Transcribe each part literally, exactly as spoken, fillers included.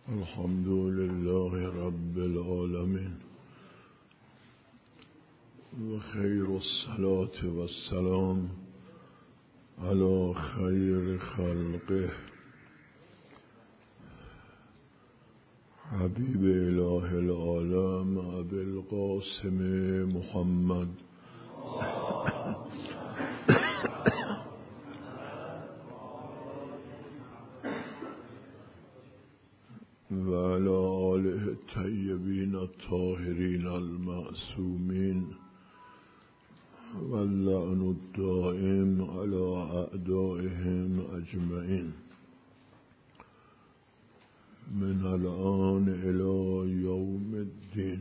الحمد لله رب العالمين و خیر الصلاة و السلام على خیر خلقه حبیب اله العالم ابی القاسم محمد و علی آله الطیبین الطاهرین المعصومین و اللعن الدائم علی اعدائهم اجمعین من الآن الی یوم الدین.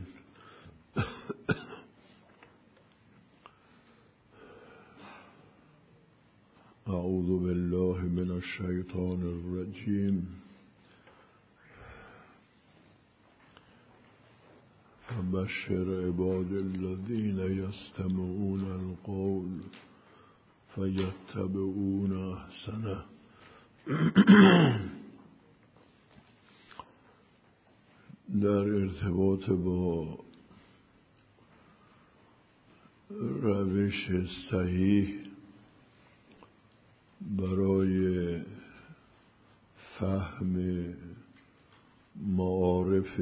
اعوذ بالله من الشیطان الرجیم. فبشر عباد الذین یستمعون القول فیتبعون احسنه. در ارتباط با روش صحیح برای فهم معارف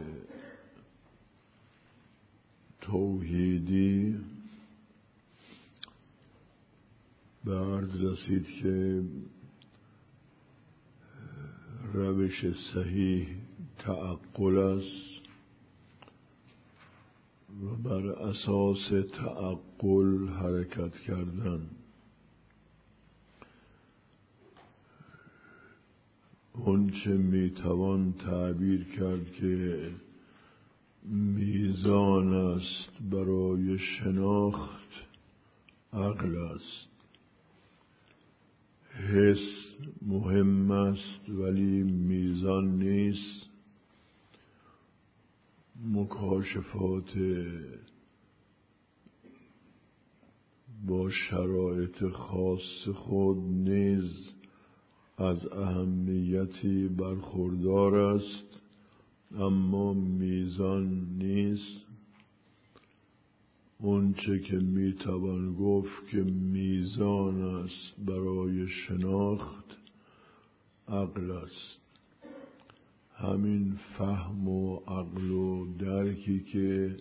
توحیدی به عرض رسید که روش صحیح تعقل است و بر اساس تعقل حرکت کردن. اونچه میتوان تعبیر کرد که میزان است برای شناخت عقل است. حس مهم است ولی میزان نیست. مکاشفات با شرایط خاص خود نیز از اهمیتی برخوردار است، اما میزان نیست. اونچه که میتوان گفت که میزان است برای شناخت عقل است. همین فهم و عقل و درکی که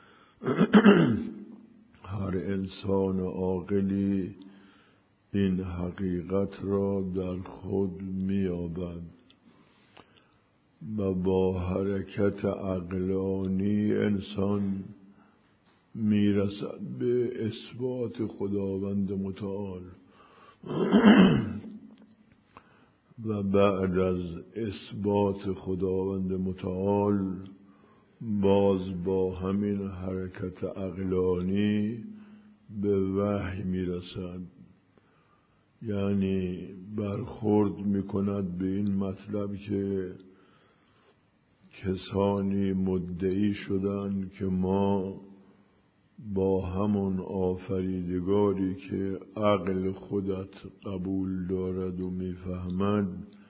هر انسان عاقلی این حقیقت را در خود می‌یابد و با حرکت عقلانی انسان میرسد به اثبات خداوند متعال و بعد از اثبات خداوند متعال باز با همین حرکت عقلانی به وحی میرسد، یعنی برخورد میکند به این مطلب که کسانی مدعی شدند که ما با همون آفریدگاری که عقل خودت قبول دارد و میفهمد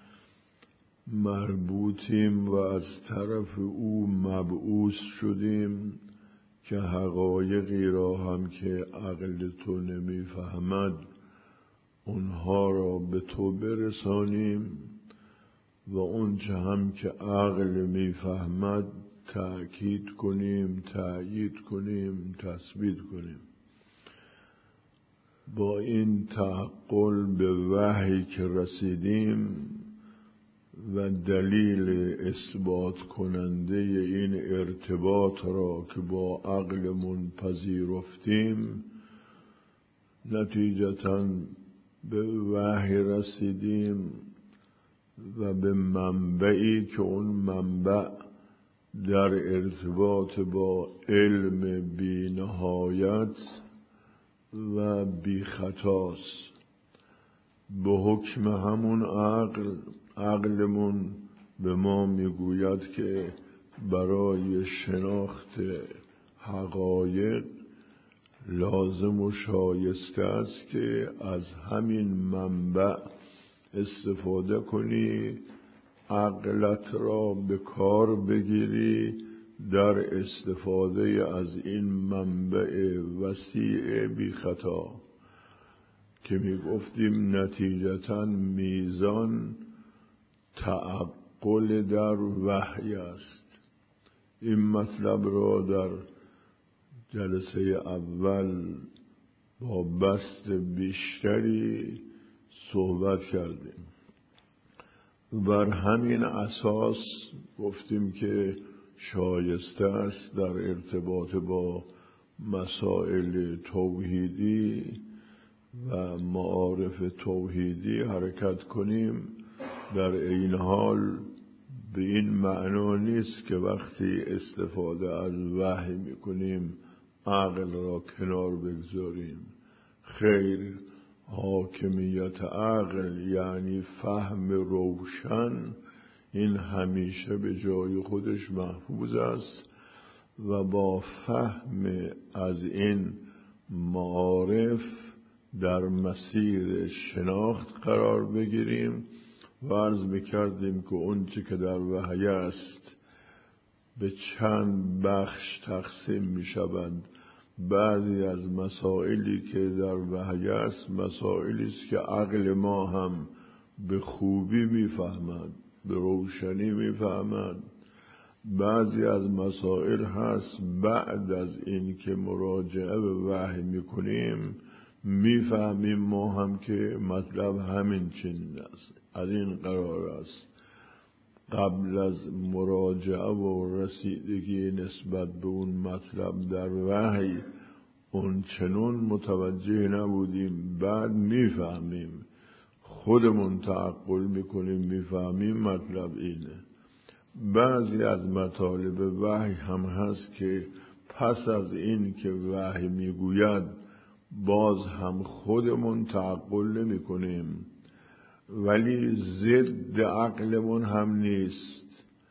مربوطیم و از طرف او مبعوث شدیم که حقایقی را هم که عقل تو نمیفهمد اونها را به تو برسانیم و اونچه هم که عقل میفهمد تأکید کنیم، تأیید کنیم، تثبیت کنیم. با این تعقل به وحی که رسیدیم و دلیل اثبات کننده این ارتباط را که با عقلمون پذیرفتیم، نتیجتاً به وحی رسیدیم و به منبعی که اون منبع در ارتباط با علم بی نهایت و بی خطاست. به حکم همون عقل عقلمون به ما میگوید که برای شناخت حقایق لازم و شایسته است که از همین منبع استفاده کنی عقلت را به کار بگیری در استفاده از این منبع وسیع بی خطا که می گفتیم نتیجتاً میزان تعقل در وحی است. این مطلب را در جلسه اول با بسط بیشتری صحبت کردیم. بر همین اساس گفتیم که شایسته است در ارتباط با مسائل توحیدی و معارف توحیدی حرکت کنیم. در این حال به این معنا نیست که وقتی استفاده از وحی میکنیم عقل را کنار بگذاریم. خیر، حاکمیت عقل یعنی فهم روشن این همیشه به جای خودش محفوظ است و با فهم از این معارف در مسیر شناخت قرار بگیریم و عرض می‌کردیم که اون چی که در وحی است به چند بخش تقسیم می‌شوند. بعضی از مسائلی که در وحی است مسائلی است که عقل ما هم به خوبی می‌فهمد، به روشنی می‌فهمد. بعضی از مسائل هست بعد از این که مراجعه به وحی می‌کنیم می‌فهمیم ما هم که مطلب همین چنین است، از این قرار است. قبل از مراجعه و رسیدگی نسبت به اون مطلب در وحی اون چنون متوجه نبودیم، بعد میفهمیم، خودمون تعقل میکنیم، میفهمیم مطلب اینه. بعضی از مطالب وحی هم هست که پس از این که وحی میگوید باز هم خودمون تعقل نمی کنیم، ولی ضد عقلمون هم نیست،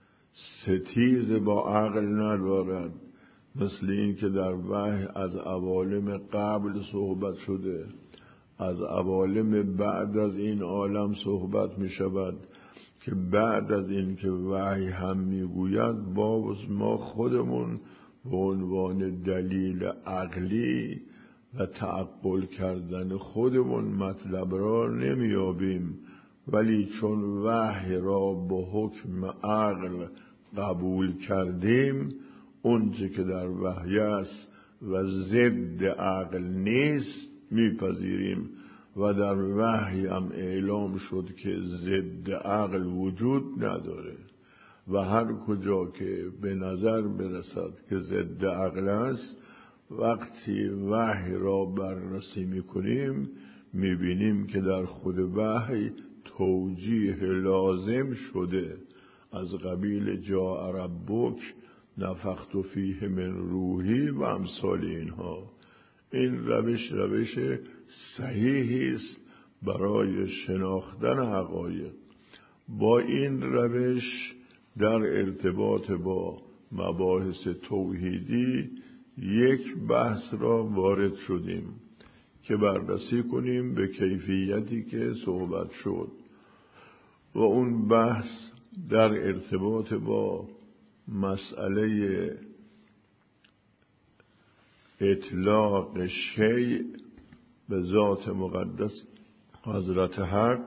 ستیز با عقل ندارد. مثل این که در وحی از عوالم قبل صحبت شده، از عوالم بعد از این عالم صحبت می شود که بعد از این که وحی هم می گوید باز ما خودمون به عنوان دلیل عقلی و تعقل کردن خودمون مطلب را نمیابیم، ولی چون وحی را با حکم عقل قبول کردیم اونچه که در وحی است و ضد عقل نیست میپذیریم و در وحی هم اعلام شد که ضد عقل وجود نداره و هر کجا که به نظر برسد که ضد عقل است وقتی وحی را بررسی میکنیم میبینیم که در خود وحی توجیه لازم شده از قبیل جاء ربک نفخت فیه من روحی و امثال اینها. این روش روش صحیحی است برای شناختن حقایق. با این روش در ارتباط با مباحث توحیدی یک بحث را وارد شدیم که بررسی کنیم به کیفیتی که صحبت شد و اون بحث در ارتباط با مسئله اطلاق شیء به ذات مقدس حضرت حق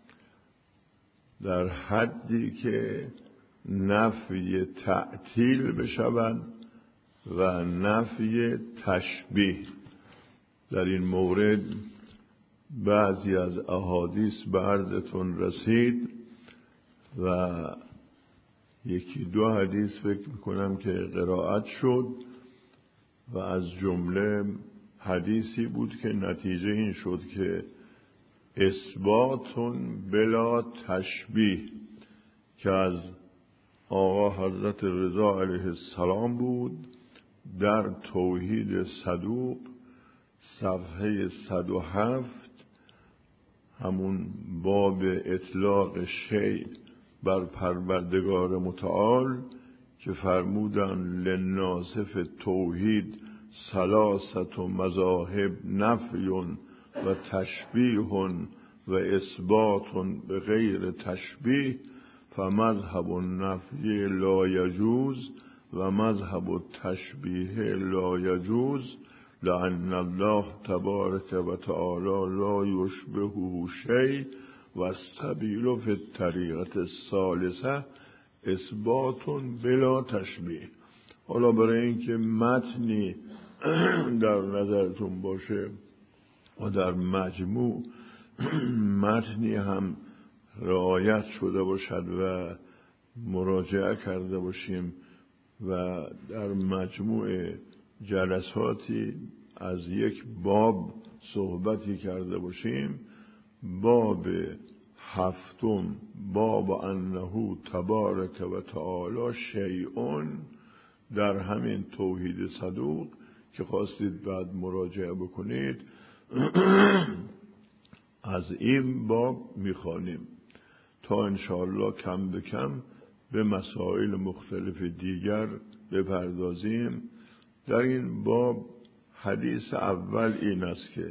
در حدی که نفی تعطیل بشود و نفی تشبیه. در این مورد بعضی از احادیث به عرضتون رسید و یکی دو حدیث فکر میکنم که قرائت شد و از جمله حدیثی بود که نتیجه این شد که اثباتون بلا تشبیه که از آقا حضرت رضا علیه السلام بود در توحید صدوق صفحه صد و هفت، همون باب اطلاق شیء بر پروردگار متعال که فرمودن لناصف توحید ثلاثت و مذاهب نفی و تشبیه و اثبات به غیر تشبیه. فمذهب النفی لا یجوز و مذهب التشبیه لا یجوز لأن الله تبارک و تعالی لا یشبهه شیء و السبیل فی الطریقة الثالثه اثبات بلا تشبیه. حالا برای اینکه متنی در نظرتون باشه و در مجموع متنی هم رعایت شده باشد و مراجعه کرده باشیم و در مجموع جلساتی از یک باب صحبتی کرده باشیم، باب هفتم باب انه تبارک و تعالی شیء در همین توحید صدوق که خواستید بعد مراجعه بکنید از این باب میخوانیم تا انشاءالله کم به کم به مسائل مختلف دیگر بپردازیم. در این باب حدیث اول این است که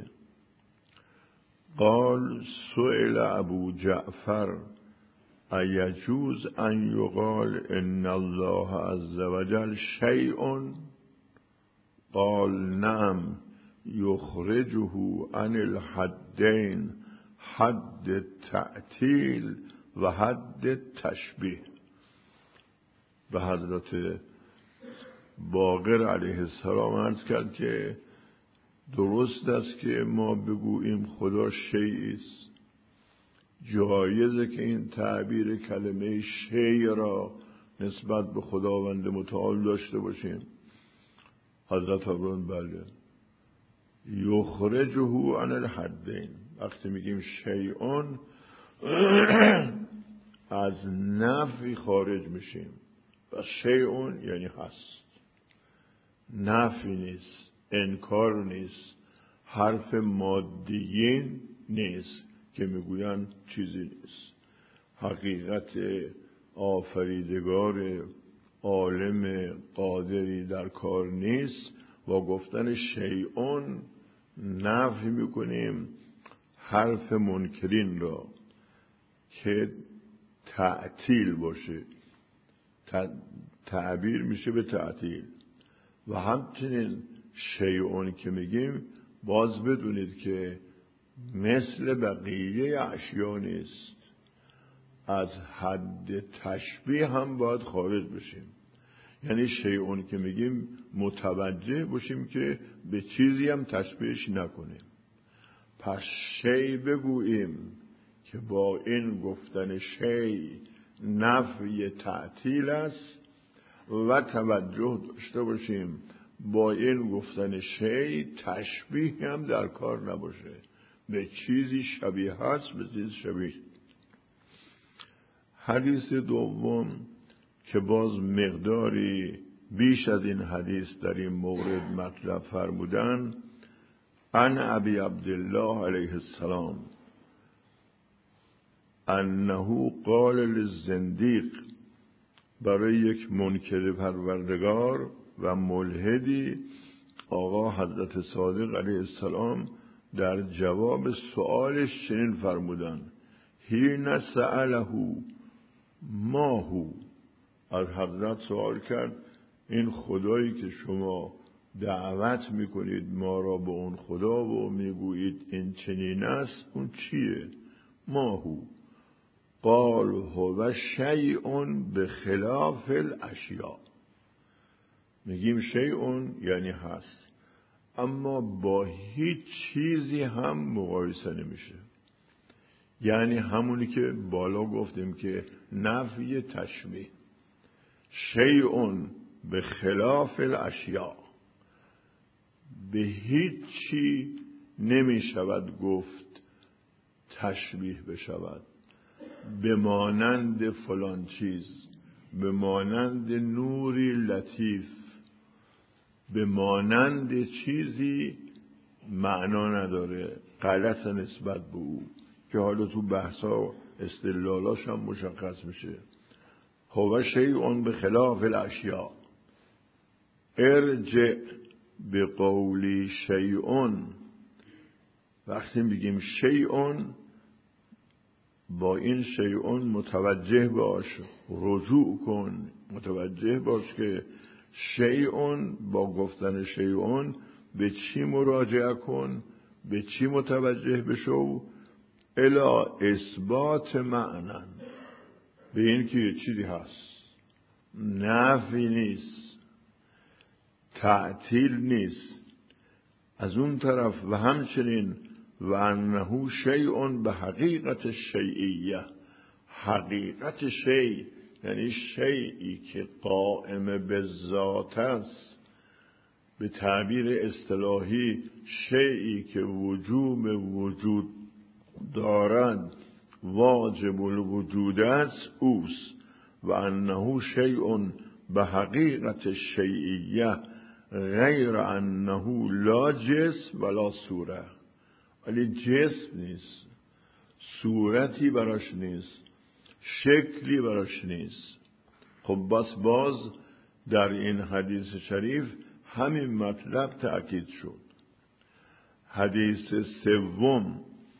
قال سئل ابو جعفر ایجوز ان یقال ان الله عز وجل شیء؟ قال نعم یخرجه عن الحدین حد التعطیل و حد التشبیه. به حضرت باقر علیه السلام عرض کرد که درست است که ما بگوییم خدا شیئی است، جایزه که این تعبیر کلمه شیء را نسبت به خداوند متعال داشته باشیم. حضرت فرمودند بله. یخرجه عن الحدین، وقتی میگیم شیئون از نفی خارج میشیم و شیئون یعنی هست، نفی نیست، انکار نیست، حرف مادیین نیست که میگویند چیزی نیست. حقیقت آفریدگار عالم قادری در کار نیست و گفتن شیئون نفی میکنیم حرف منکرین را که تعطیل باشه، تعبیر میشه به تعطیل. و همچنین شیئون که میگیم باز بدونید که مثل بقیه اشیا نیست، از حد تشبیه هم باید خارج بشیم. یعنی شیئون که میگیم متوجه باشیم که به چیزی هم تشبیهش نکنیم. پس شی بگوییم که با این گفتن شی نفی تعطیل است و توجه داشته باشیم با این گفتن شی تشبیه هم در کار نباشه، به چیزی شبیه هست به چیز شبیه. حدیث دوم که باز مقداری بیش از این حدیث در این مورد مطلب فرمودن، عن ابی عبدالله علیه السلام انه قال للزندیق، برای یک منکر پروردگار و ملحدی آقا حضرت صادق علیه السلام در جواب سؤالش چنین فرمودن: حین سأله ما هو، از حضرت سوال کرد این خدایی که شما دعوت میکنید ما را به اون خدا و میگویید این چنین است، اون چیه؟ ما هو؟ قال هو شیء بخلاف الاشیاء. میگیم شیء یعنی هست، اما با هیچ چیزی هم مقایسه نمیشه. یعنی همونی که بالا گفتیم که نفی تشبیه، شیء بخلاف الاشیاء، به هیچ چی نمی شود گفت تشبیه بشود، به مانند فلان چیز، به مانند نوری لطیف، به مانند چیزی معنا نداره، غلط نسبت به او که حالا تو بحثا استدلالاش هم مشخص میشه. هو شیء بخلاف الاشیاء. ارجع به قولی شیء، وقتی میگیم شیء با این شیئون متوجه باش، رجوع کن، متوجه باش که شیئون، با گفتن شیئون به چی مراجعه کن، به چی متوجه بشو، الی اثبات معنی، به این که یه چیزی هست، نفی نیست، تعطیل نیست. از اون طرف و همچنین و انه شیء به حقیقت شیعیه، حقیقت شیء یعنی شیئی که قائم به ذات است، به تعبیر اصطلاحی شیئی که وجوب وجود دارد، واجب الوجود است، اوست. و انه شیء به حقیقت شیعیه غیر انه لا جسم ولا صوره، ولی جسم نیست، صورتی براش نیست، شکلی براش نیست. خب بس باز در این حدیث شریف همین مطلب تأکید شد. حدیث سوم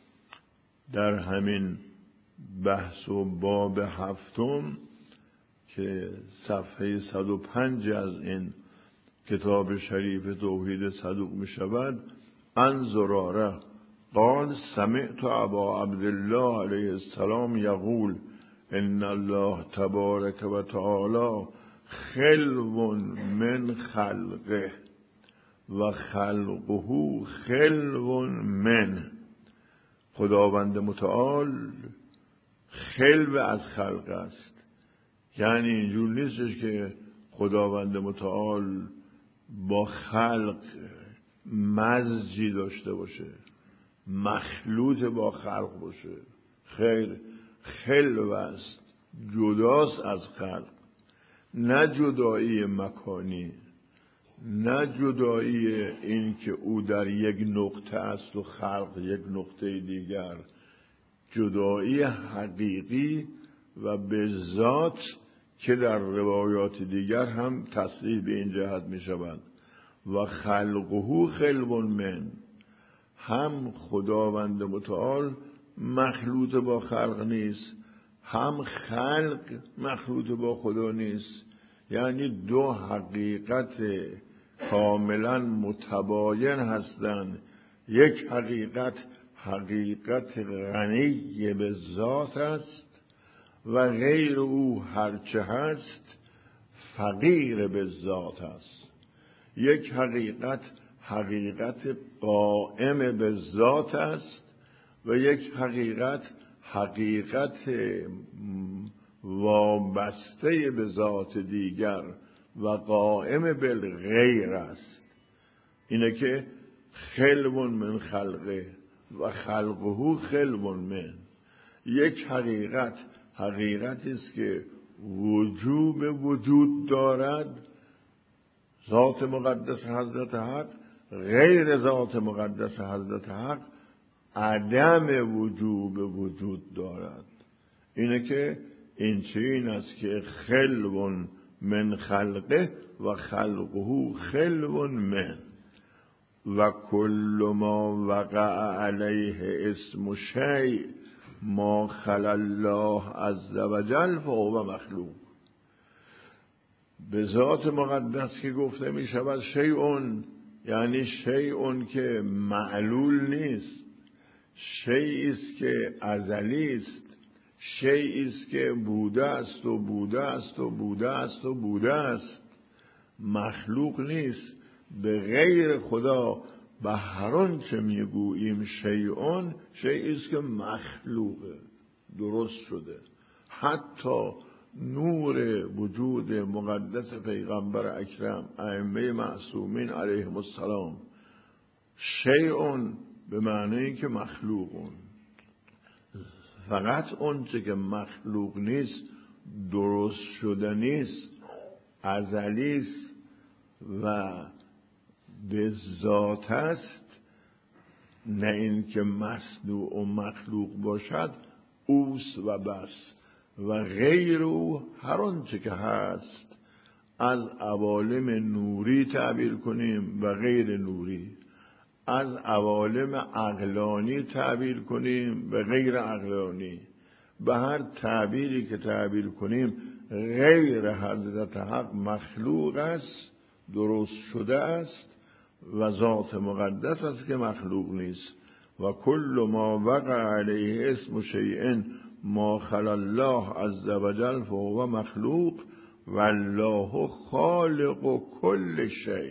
در همین بحث و باب هفتم که صفحه صد و پنج از این کتاب شریف توحید صدوق می شود، عن زراره قال سمعت ابا عبدالله علیه السلام یقول ان الله تبارک و تعالی خلو من خلقه و خلقه خلو من. خداوند متعال خلو از خلق است، یعنی اینجور نیستش که خداوند متعال با خلق مزجی داشته باشه، مخلوط با خلق باشه. خیر، خلو است، جداست از خلق، نه جدایی مکانی، نه جدایی این که او در یک نقطه است و خلق یک نقطه دیگر، جدایی حقیقی و به ذات که در روایات دیگر هم تصریح به این جهت می شود. و خلقه خلو من، هم خداوند متعال مخلوط با خلق نیست، هم خلق مخلوط با خدا نیست، یعنی دو حقیقت کاملا متباین هستند. یک حقیقت حقیقت غنی به ذات است و غیر او هرچه هست فقیر به ذات است. یک حقیقت حقیقت قائم به ذات است و یک حقیقت حقیقت وابسته به ذات دیگر و قائم بالغیر است. اینه که خلو من خلقه و خلقه خلو من. یک حقیقت حقیقتی است که وجوب وجود دارد، ذات مقدس حضرت حق، غیر ذات مقدس حضرت حق عدم وجوب وجود دارد. اینه که این چین است که خلو من خلقه و خلقه خلو من. و کل ما وقع علیه اسم شیء ما خلا الله عز وجل فهو مخلوق. به ذات مقدس که گفته می شود شیئون، یعنی شیئون که معلول نیست، شیئی است که ازلی است، شیئی است که بوده است و بوده است و بوده است و بوده است، مخلوق نیست. به غیر خدا به هر آنچه میگوییم شیئون، شیئی است که مخلوقه، درست شده. حتی نور وجود مقدس پیغمبر اکرم، ائمه معصومین علیهم السلام، شیئون به معنی که مخلوقون. فقط اونچه که مخلوق نیست، درست شده نیست، ازلی است و به ذات است، نه این که مصنوع و مخلوق باشد، اوست و بس. و غیر او هر آنچه که هست، از عوالم نوری تعبیر کنیم و غیر نوری، از عوالم عقلانی تعبیر کنیم و غیر عقلانی، به هر تعبیری که تعبیر کنیم غیر حضرت حق مخلوق است، درست شده است و ذات مقدس است که مخلوق نیست. و کل ما وقع علیه اسم شیء ما خلا الله عز وجل فهو مخلوق والله خالق کل شیء.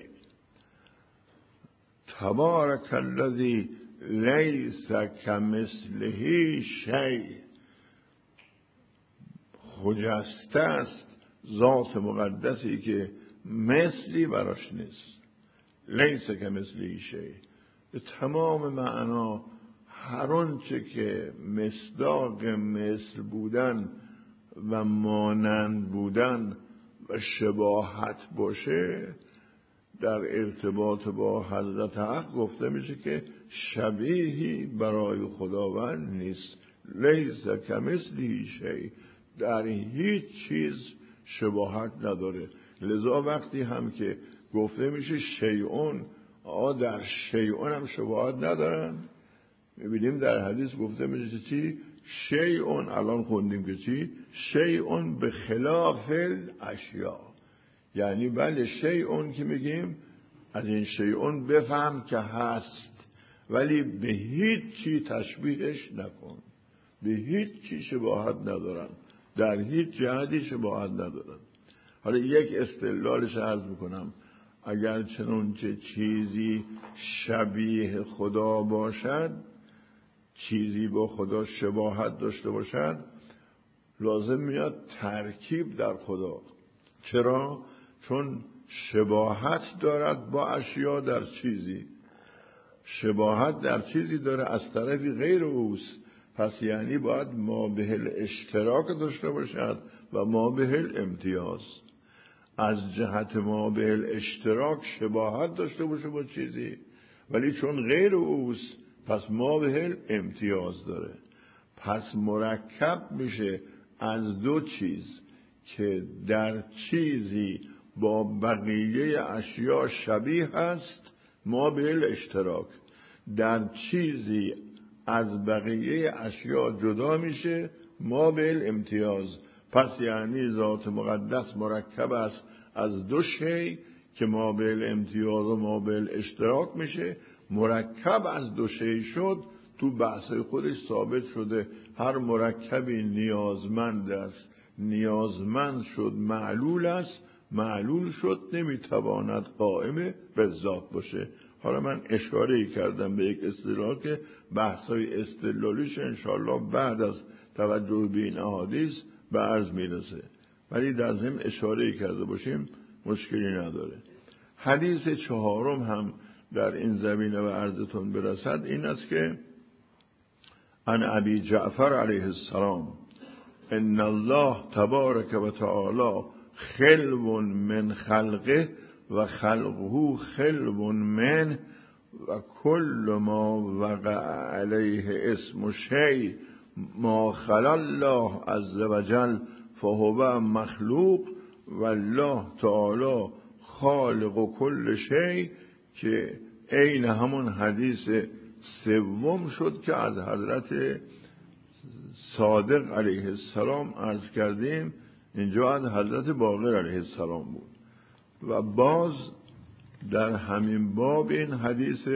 تبارک الذی لیس کمثله شیء. خجسته است ذات مقدسی که مثلی براش نیست. لیس کمثله شیء به تمام معنا هر آنچه که مصداق مثل بودن و مانند بودن و شباهت باشه در ارتباط با حضرت حق گفته میشه که شبیهی برای خداوند نیست. لیس کمثله شیء، در هیچ چیز شباهت نداره. لذا وقتی هم که گفته میشه شیئون، آ در شیئون هم شباهت ندارن. میبینیم در حدیث گفته میشه چی؟ شیئون، الان خوندیم که چی؟ شیئون به خلاف الاشیاء. یعنی بله شیئون که میگیم از این شیئون بفهم که هست، ولی به هیچ چی تشبیهش نکن. به هیچ چی شباهت ندارن، در هیچ جهتی شباهت ندارن. حالا یک استدلالش عرض میکنم. اگر چنانچه چیزی شبیه خدا باشد، چیزی با خدا شباهت داشته باشد، لازم میاد ترکیب در خدا. چرا؟ چون شباهت دارد با اشیا در چیزی، شباهت در چیزی داره از طرفی غیر اوست. پس یعنی باید ما به الاشتراک داشته باشد و ما به الامتیاز. از جهت ما به الاشتراک شباهت داشته باشه با چیزی، ولی چون غیر اوست پس ما به الامتیاز داره. پس مرکب میشه از دو چیز که در چیزی با بقیه اشیا شبیه هست، ما به الاشتراک. در چیزی از بقیه اشیا جدا میشه، ما به الامتیاز. پس یعنی ذات مقدس مرکب است از دو شی که ما به الامتیاز و ما به الاشتراک میشه. مرکب از دو شی شد، تو بحث خودش ثابت شده هر مرکبی نیازمند است، نیازمند شد معلول است، معلول شد نمیتواند قائم به ذات باشه. حالا من اشاره کردم به یک استدلال که بحثای استدلالیش انشاءالله بعد از توجه به این احادیث به عرض میرسه، ولی در ضمن اشاره کرده باشیم مشکلی نداره. حدیث چهارم هم در این زمینه و عرضتون برسد این است که عن ابی جعفر علیه السلام ان الله تبارک و تعالی خلو من خلقه و خلقه خلو من و کل ما وقع علیه اسم شیء ما خلا الله عز وجل فهو مخلوق والله تعالی خالق کل شیء، که عین همون حدیث سوم شد که از حضرت صادق علیه السلام عرض کردیم. اینجا از حضرت باقر علیه السلام بود. و باز در همین باب این حدیث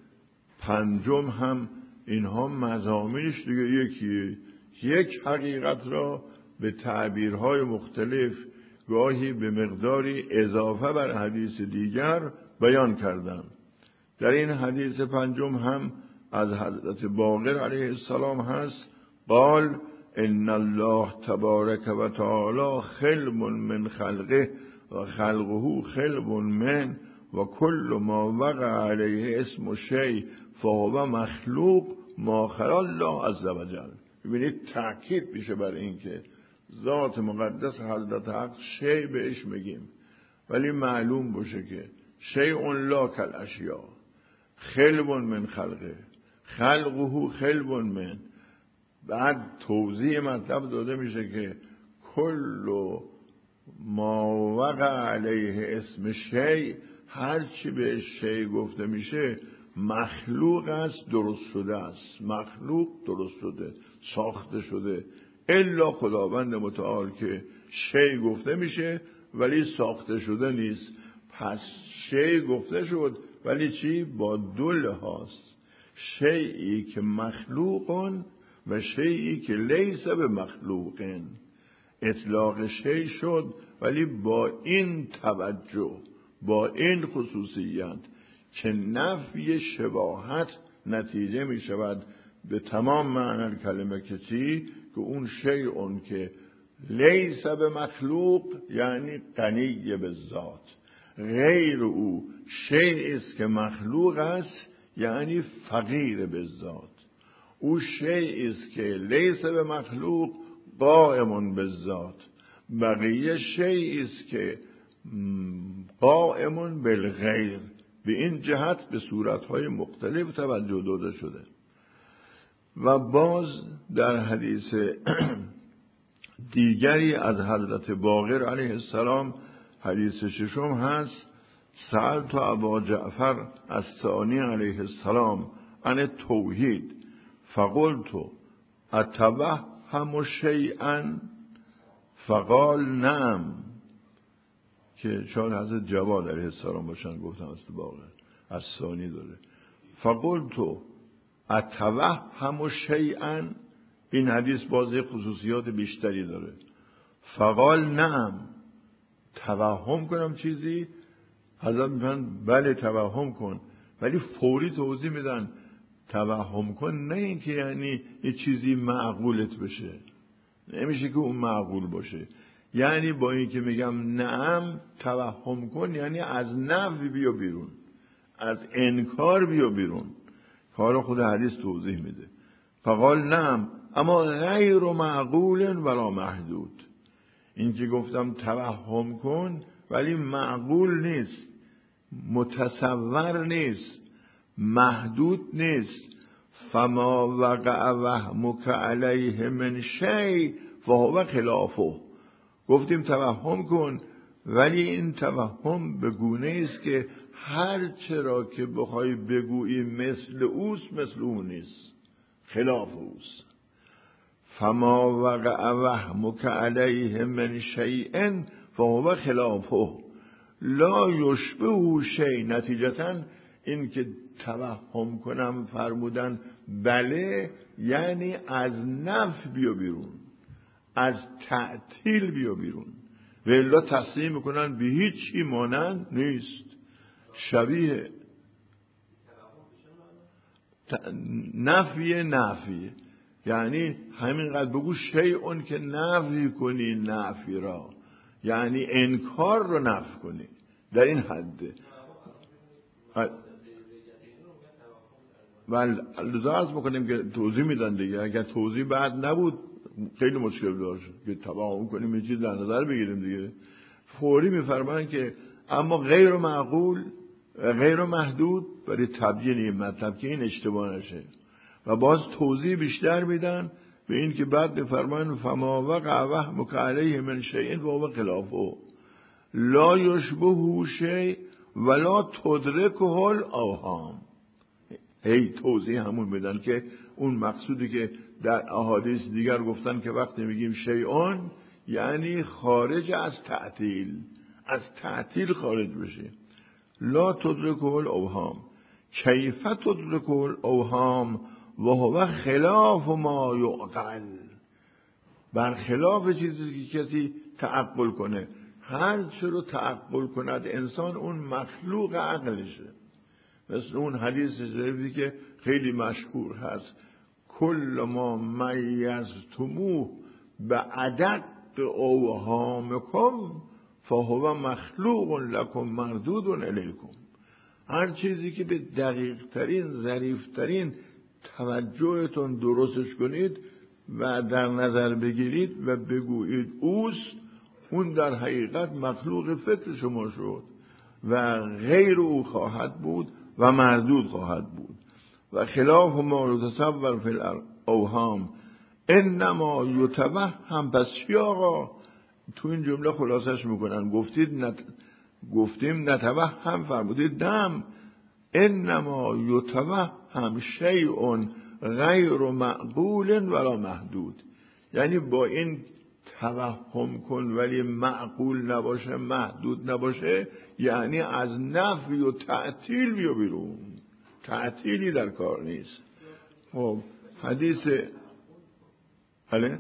پنجم هم اینها مضامینش دیگه یکیه. یک حقیقت را به تعبیرهای مختلف گاهی به مقداری اضافه بر حدیث دیگر بیان کردن. در این حدیث پنجم هم از حضرت باقر علیه السلام هست قال ان الله تبارک و تعالی خلو من خلقه و خلقه خلو من و کل ما وقع علیه اسم شیء فهو مخلوق ما خلا الله عز وجل. ببینید تأکید میشه بر این که ذات مقدس حضرت حق شیء بهش میگیم، ولی معلوم باشه که شیء لا کالاشیاء، خلو من خلقه، خلقه خلو من. بعد توضیح مطلب داده میشه که کل ما وقع علیه اسم شیء، هر چی به شیء گفته میشه مخلوق است، درست شده است. مخلوق درست شده، ساخته شده. الا خداوند متعال که شی گفته میشه ولی ساخته شده نیست. پس شی گفته شد ولی چی؟ با دو لحاظ، شیئی که مخلوقن و شیئی که لیس به مخلوقن. اطلاق شی شد ولی با این توجه، با این خصوصیت که نفی شباهت نتیجه می شود به تمام معنی کلمه که چی؟ که اون شی اون که لیس به مخلوق یعنی غنی به ذات، غیر او شیء است که مخلوق است یعنی فقیر به ذات. او شیء است که لیس به مخلوق قائم به ذات، بقیه شیء است که قائم بالغیر. به این جهت به صورتهای مختلف توجه داده شده. و باز در حدیث دیگری از حضرت باقر علیه السلام، حدیث ششم هست: سألت ابا جعفر الثانی علیه السلام عن توحید فقلت اتوهم شیئا فقال نعم. که شاید حضرت جواد علیه السلام باشن گفتن است باقر الثانی داره. فقلت اتوهم شیئا، این حدیث بازی خصوصیات بیشتری داره. فقال نعم، توهم کنم چیزی؟ حضرت میگن بله توهم کن، ولی فوری توضیح میدن توهم کن نه اینکه یعنی یه چیزی معقولت بشه، نمیشه که اون معقول باشه. یعنی با اینکه میگم نعم توهم کن یعنی از نفی بیا بیرون، از انکار بیا بیرون. کار خود حدیث توضیح میده. فقال نعم اما غیر معقول ولا محدود. این که گفتم توهم کن ولی معقول نیست، متصور نیست، محدود نیست. فما وقع وهمک علیه من شیء فهو خلافه. گفتیم توهم کن ولی این توهم به گونه است که هر چرا که بخوای بگویی مثل اوست مثل اون نیست، خلاف اوست. فما وقع وهمک علیه من شیء فهو خلافه لا یشبه شیء. نتیجتا این که توهم کنم فرمودن بله یعنی از نفی بیا بیرون، از تعطیل بیا بیرون. و الا تصمیم میکنن به هیچ چی مانند نیست، شبیه نفی نفی، یعنی همینقدر بگو شیء که نفی کنی نفی را، یعنی انکار رو نفی کنی، در این حده. ولی لذا عرض میکنیم که توضیح میدن دیگه، اگر توضیح بعد نبود خیلی مشکل داشت که توهم کنیم یه چیز در نظر بگیریم دیگه. فوری میفرمان که اما غیر معقول غیر محدود برای تبیین این مطلب که این اشتباه نشه. و باز توضیح بیشتر میدن به این که بعد بفرمان فما وقع وهمک علیه من شیء فهو خلافه لا یشبه شیء ولا تدرکه الاوهام. هی توضیح همون میدن که اون مقصودی که در احادیث دیگر گفتن که وقتی میگیم شیئون یعنی خارج از تعطیل، از تعطیل خارج بشه. لا تدرکه الاوهام کیف تدرکه الاوهام و هو خلاف ما یعقل. برخلاف چیزی که کسی تعقل کنه. هر چه رو تعقل کند انسان اون مخلوق عقلشه. مثل اون حدیث شریفی که خیلی مشهور هست: کل ما میزتموه به ادق اوهامکم فهو مخلوق لکم مردود الیکم. هر چیزی که به دقیق ترین ظریف ترین توجهتون درستش کنید و در نظر بگیرید و بگویید اوست، اون در حقیقت مخلوق فکر شما شد و غیر او خواهد بود و مردود خواهد بود. و خلاف ما یتصور فی الاوهام انما یتوهم. پس چی آقا؟ تو این جمله خلاصش میکنن. گفتید نت... گفتیم نتوهم، فرمودید نعم انما یتوهم شیء غیر معقول ولا محدود. یعنی با این توهم کن ولی معقول نباشه، محدود نباشه، یعنی از نفی و تعطیل بیا بیرون، تعطیلی در کار نیست. خب حدیث بله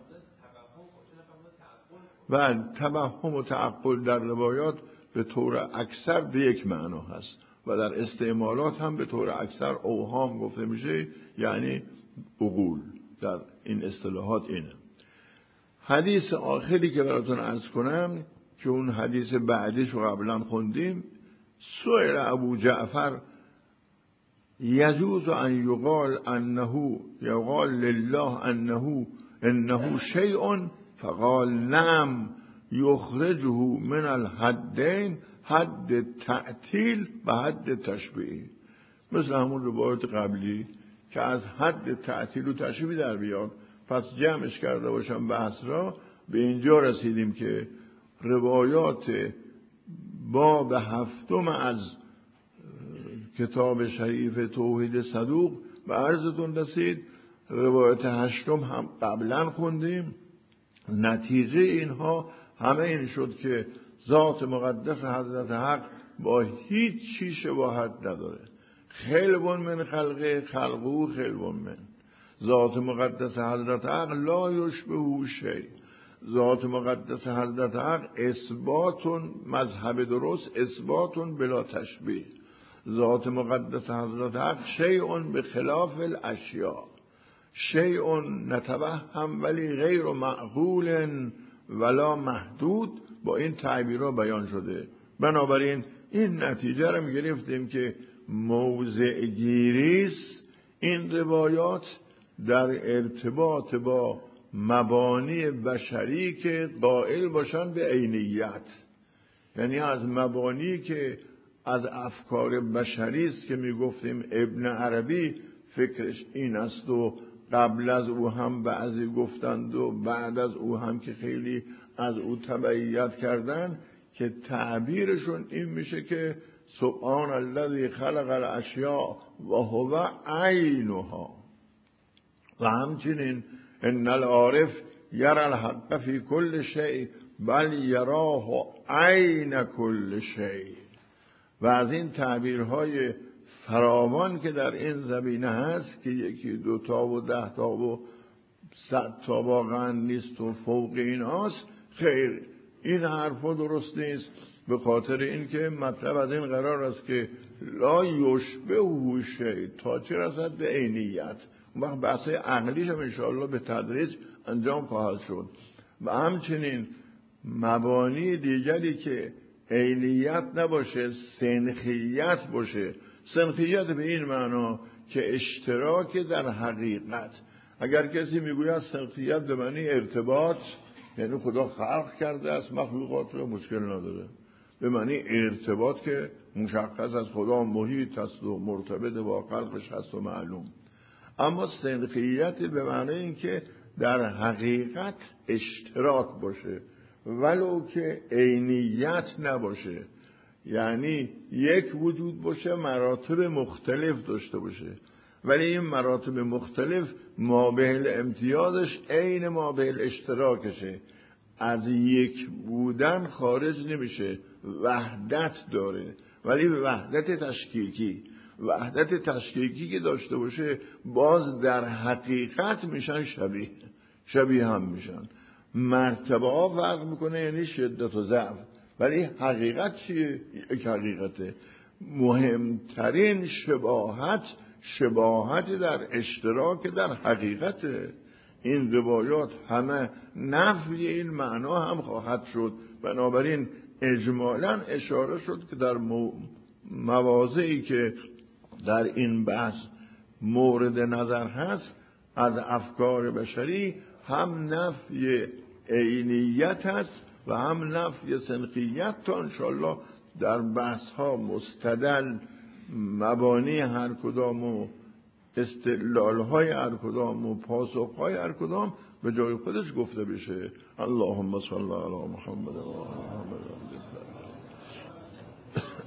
و توهم و تعقل در روایات به طور اکثر به یک معنا هست و در استعمالات هم به طور اکثر اوهام گفته میشه، یعنی عقول. در این اصطلاحات اینه. حدیث آخری که براتون عرض کنم که اون حدیث بعدیش رو قبلا خوندیم، سئل ابو جعفر یجوز ان یقال انه یقال لله انه انه شیء فقال نعم یخرجه من الحدین، حد تعطیل و حد تشبیه. مثل همون روایت قبلی که از حد تعطیل و تشبیه در بیاد. پس جمعش کرده باشم بحث را، به اینجا رسیدیم که روایات باب هفتم از کتاب شریف توحید صدوق به عرضتون رسید. روایت هشتم هم قبلا خوندیم. نتیجه اینها همه این شد که ذات مقدس حضرت حق با هیچ چیز شباهت نداره. خلق من خلقه خلقو خلق من. ذات مقدس حضرت حق لا یشبهه شیء. ذات مقدس حضرت حق اثبات مذهب درست، اثبات بلا تشبیه. ذات مقدس حضرت حق شیء بخلاف الاشیاء، شیء نتوهم ولی غیر معقول ولا محدود. با این تعبیرها بیان شده. بنابراین این نتیجه رو می‌گرفتیم که موضع گیریست این روایات در ارتباط با مبانی بشری که قائل باشن به عینیت، یعنی از مبانی که از افکار بشری است که میگفتیم ابن عربی فکرش این است و قبل از او هم بعضی گفتند و بعد از او هم که خیلی از او تبعیت کردن، که تعبیرشون این میشه که سبحان الذی خلق الاشیاء و هو عینها. و همچنین ان العارف یرى الحق فی کل شیء بل یراه عین کل شیء. و از این تعبیرهای فراوان که در این زمینه هست که یکی دو تا و ده تا و صد تا واقعا نیست و فوق این هاست، خیر این حرفا درست نیست، به خاطر اینکه مطلب از این قرار است که لا یشبهه شیء تا چه رسد به عینیت. اون وقت بحث عقلیش هم انشاءالله به تدریج انجام خواهد شد. و همچنین مبانی دیگری که عینیت نباشه، سنخیت باشه. سنخیت به این معنا که اشتراک در حقیقت. اگر کسی میگوید سنخیت به معنی ارتباط، یعنی خدا خلق کرده است مخلوقات رو، مشکل نداره. به معنی ارتباط که مشخص از خدا محیط است و مرتبط با خلقش هست و معلوم. اما سنخیت به معنی این که در حقیقت اشتراک باشه ولو که عینیت نباشه، یعنی یک وجود باشه مراتب مختلف داشته باشه، ولی این مراتب مختلف مابعد امتیازش عین مابعد اشتراکشه، از یک بودن خارج نمیشه، وحدت داره ولی وحدت تشکیکی. وحدت تشکیکی که داشته باشه باز در حقیقت میشن شبیه، شبیه هم میشن. مرتبه ها فرق میکنه، یعنی شدت و ضعف، ولی حقیقت چیه؟ یک حقیقته. مهمترین شباهت شباهت در اشتراک در حقیقته. این روایات همه نفی این معنا هم خواهد شد. بنابراین اجمالاً اشاره شد که در مواضعی که در این بحث مورد نظر هست از افکار بشری هم نفی عینیت هست و هم نفی سنخیت، تا انشاءالله در بحث ها مستدل مبانی هر کدام و استدلال های هر کدام و پاسخ های هر کدام به جای خودش گفته بشه. اللهم صل علی محمد و آل محمد.